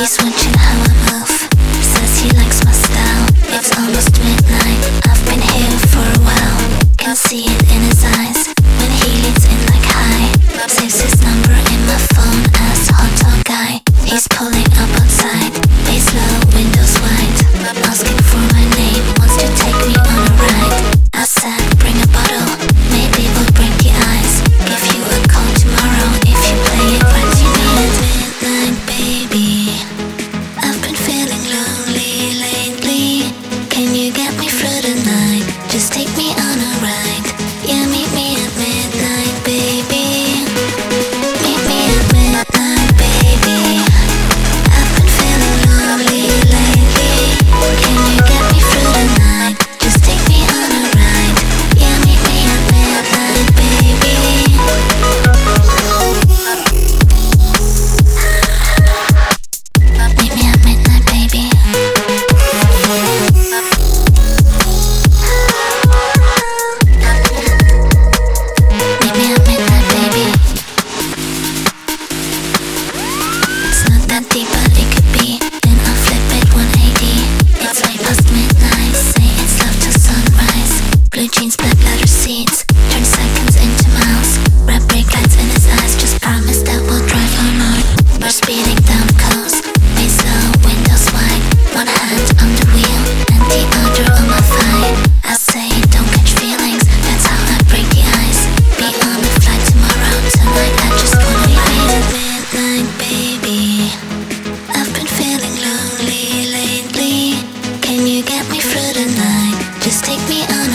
He's watching how I move, says he likes my style. It's almost midnight, I've been here for a while. Can see it in his eyes, when he leans in like hi. Saves his number in my phone as hot dog guy. He's pulling up outside, bass low, windows wide. Asking for my name, wants to take me on a ride. I said bring a bottle, maybe we'll break the ice. Give you a call tomorrow if you play it right tonight. Midnight baby, I've been feeling lonely lately. Can you get me through the night? Just take me on a ride. Yeah, meet me at midnight baby. Meet me at midnight baby. I've been feeling lonely lately. Can you get me through the night? Just take me on a ride. Yeah, meet me at midnight baby. Meet me at midnight baby. Meet me at midnight baby. It's not that deep but it could be. Then I'll flip it 180. It's way past midnight. Say it's love till sunrise. Blue jeans, black leather seats. Turn seconds into miles. Red brake lights in his eyes. Just promise that we'll drive all night. We're speeding down the coast. Bass low, windows wide. One hand on the wheel and the other on my thigh. I say don't catch feelings. That's how I break the ice. Be on the flight tomorrow. Tonight I just wanna ride. Midnight baby, I've been feeling lonely lately. Can you get me through the night? Just take me on